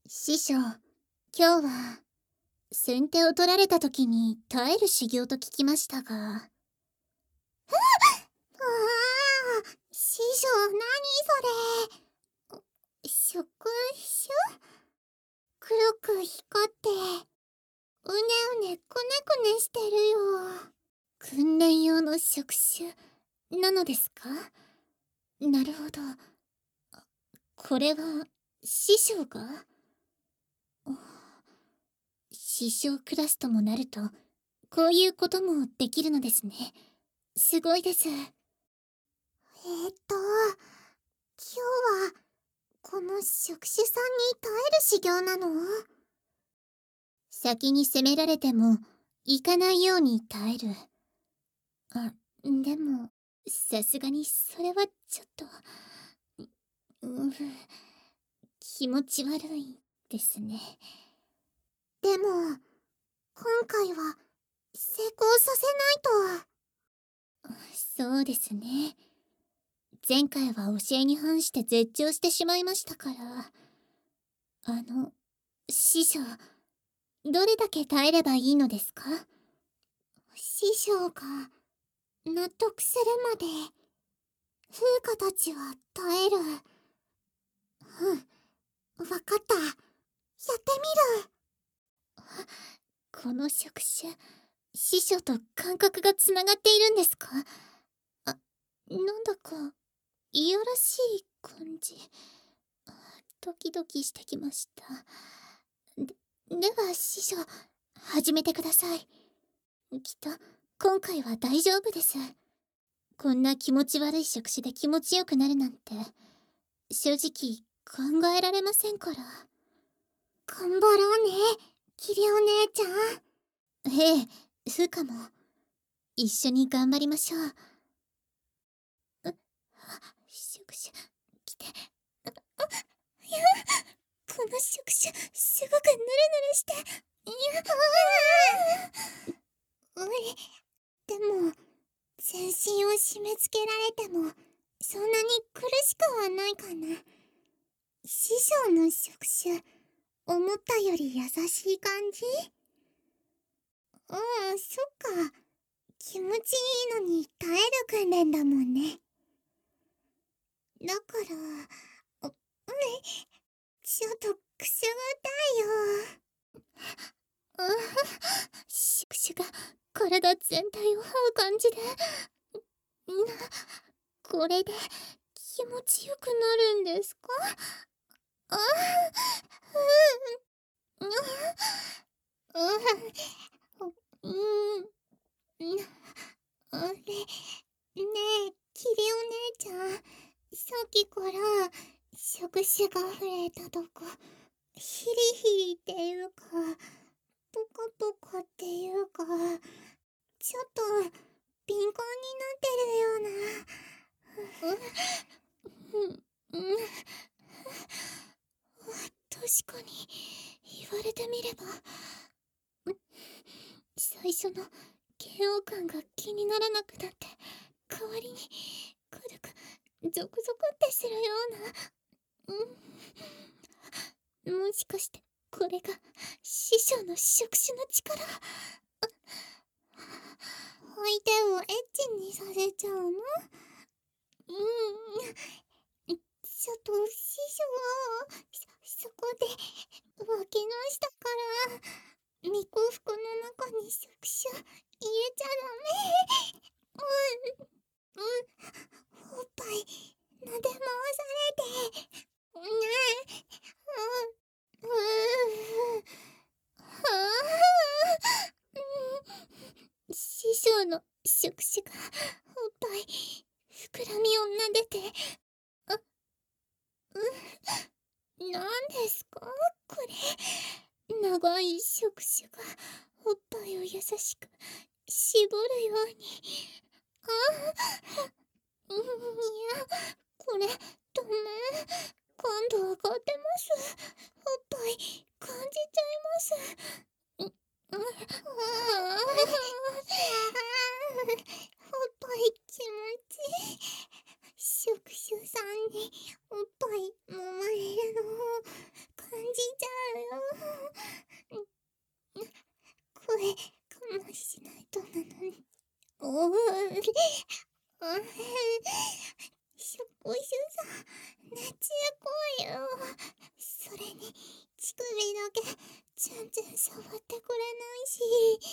師匠、今日は先手を取られた時に耐える修行と聞きましたが。あ師匠、何それ。触手黒く光って、うねうねくねくねしてるよ。訓練用の触手なのですか？なるほど。これは師匠が？師匠クラスともなるとこういうこともできるのですね。すごいです。今日はこの触手さんに耐える修行なの？先に攻められても行かないように耐える。でもさすがにそれはちょっと気持ち悪いですね。でも今回は成功させないと。そうですね。前回は教えに反して絶頂してしまいましたから。師匠、どれだけ耐えればいいのですか？師匠が納得するまで風花たちは耐える。わかった。やってみる。この触手、師匠と感覚がつながっているんですか？なんだかいやらしい感じ。ドキドキしてきました。では師匠、始めてください。きっと今回は大丈夫です。こんな気持ち悪い触手で気持ちよくなるなんて正直考えられませんから。頑張ろうね、キリお姉ちゃん。ええ、風花も一緒に頑張りましょう。触手来て。この触手すごくヌルヌルして。でも全身を締め付けられてもそんなに苦しくはないかな。師匠の触手思ったより優しい感じ？そっか。気持ちいいのに耐える訓練だもんね。だからちょっとくすぐったいよ。触手が体全体を這う感じで、これで気持ちよくなるんですか？あれ、ねえ、キリお姉ちゃん、さっきから触手が触れたとこ、ヒリヒリっていうか、ポカポカっていうか、ちょっと敏感になってるような。確かに言われてみれば、最初の嫌悪感が気にならなくなって、代わりにくるくゾクゾクってするような。もしかしてこれが師匠の触手の力？相手をエッチにさせちゃうの？ちょっと師匠、そこで脇の下から巫女服の中に触手入れちゃダメ。おっぱい撫で回されて。師匠の触手がおっぱい膨らみを撫でて。なんですかこれ。長い触手がおっぱいを優しく絞るように。いや、これダメ。今度上がってます。おっぱい感じちゃいます。おっぱい気持ちいい。触手さんにおっぱい揉まれるのを感じちゃ職種さん、夏や声よ。それに、乳首だけ、全然触ってくれないし。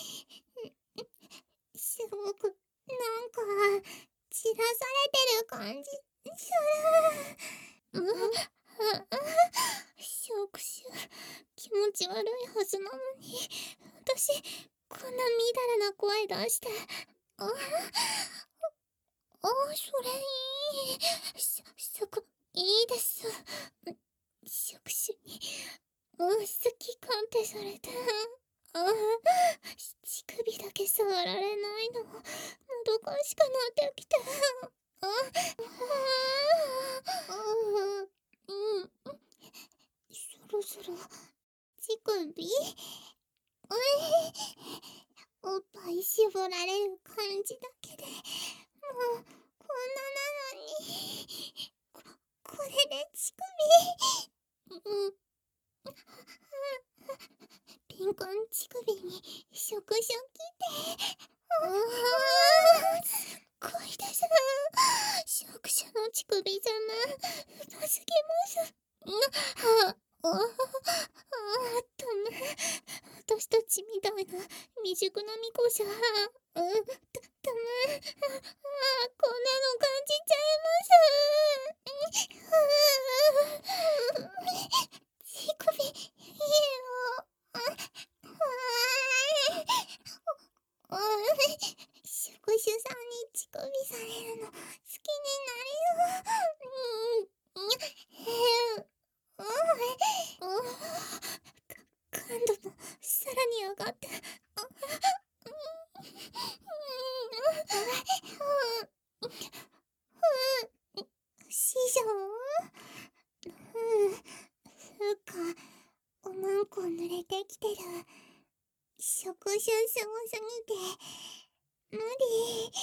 すごく、なんか、散らされてる感じ、する。職種、気持ち悪いはずなのに、私、こんなみだらな声出して。それいい。いいです。触手に、好き鑑定されて。乳首だけ触られないの、もどかしくなってきて。そろそろ、乳首おっぱい絞られる感じだけで、もう、こんななのに。これで乳首。ピンコン乳首に、触手来て。すっごいです。触手の乳首様、深すぎます。ダメ。私たちみたいな未熟な巫女じゃ、ダメ。こんなの感じちゃいます。乳首、いいよ。職種さんに乳首されるの好きになるよ。感度もさらに上がって。師匠、おまんこ濡れてきてる。触手すごすぎて無理。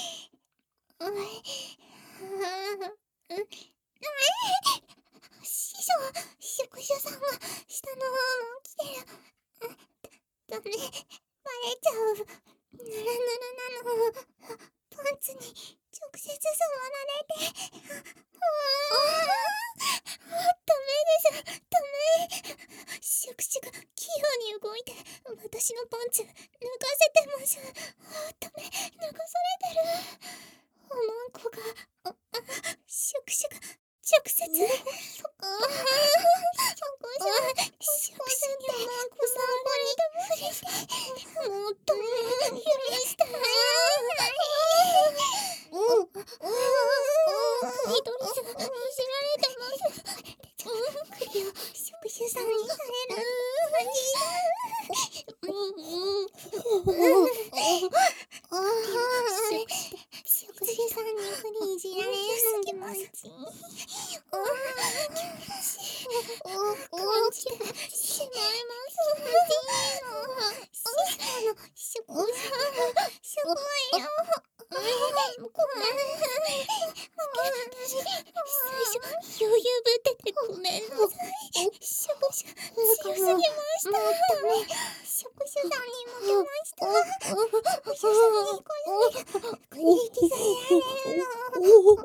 師匠、触手さんが下の方も来てる。ダメ、バレちゃう。ぬるぬるなの。パンツに直接触られて。ダメです。ダメ。触手が器用に動いて私のパンツ脱がせてます。ダメ、脱がされてる。おまんこが、触手が直接。触手におまんこ触られてます。もっと許して。クリトリスがいじられてます。首を触手さんにされる感じ。触手さんに首いじられるの気持ちいい。感じてしまいます。師匠の触手すごいよ。ごめん。最初余裕ぶっててごめんなさい。触手強すぎました。触手さんに負けました。触手さんにこれ引き下げられるの。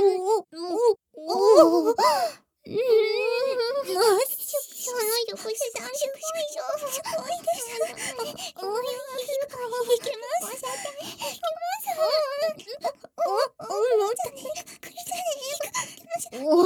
その触手さんすごいよ。すごいです。いけます。もっとね、クリちゃんにいけます。いけちゃう。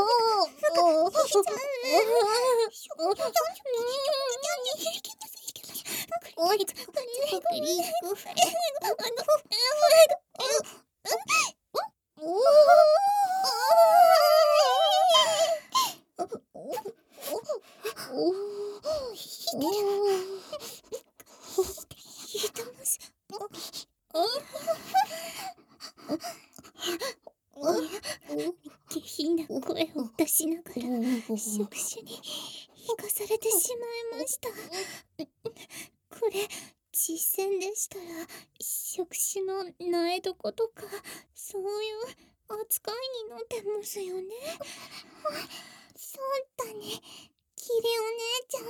下品な声を出しながら触手に引かされてしまいました。これ実践でしたら触手の苗床とかそういう扱いになってますよね。そうだね、キリお姉ちゃん。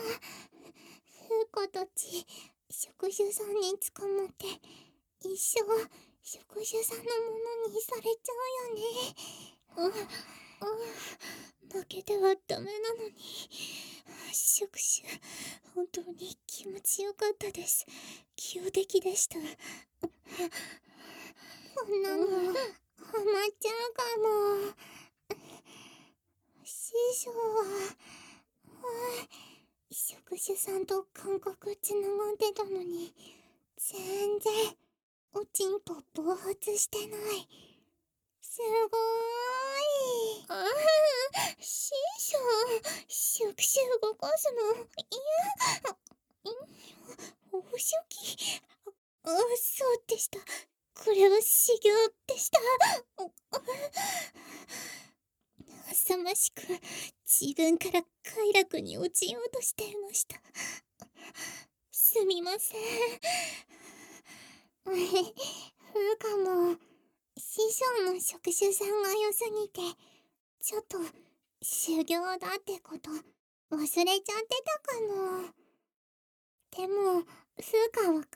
フーコたち触手さんに捕まって一生職種さんのものにされちゃうよね。負けてはダメなのに。職種、本当に気持ちよかったです。強敵でした。こんなの、ハマっちゃうかも。師匠は、職種さんと感覚つながってたのに、全然、おちんぽ暴発してない。すごーい。師匠、触手動かすの、お仕置き。そうでした。これは修行でした。浅ましく自分から快楽に落ちようとしていました。すみません。風花も師匠の職種さんが良すぎてちょっと修行だってこと忘れちゃってたかも。でも風花わかった。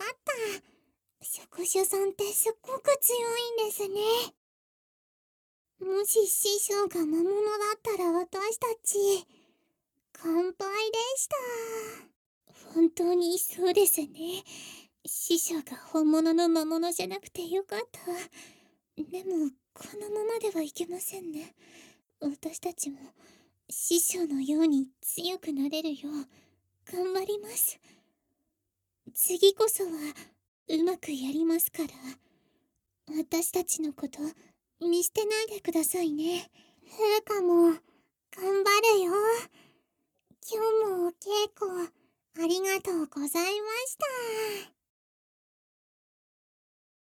職種さんってすっごく強いんですね。もし師匠が魔物だったら私たち乾杯でした。本当にそうですね。師匠が本物の魔物じゃなくてよかった。でもこのままではいけませんね。私たちも師匠のように強くなれるよう頑張ります。次こそはうまくやりますから、私たちのこと見捨てないでくださいね。風花も頑張るよ。今日もお稽古ありがとうございました。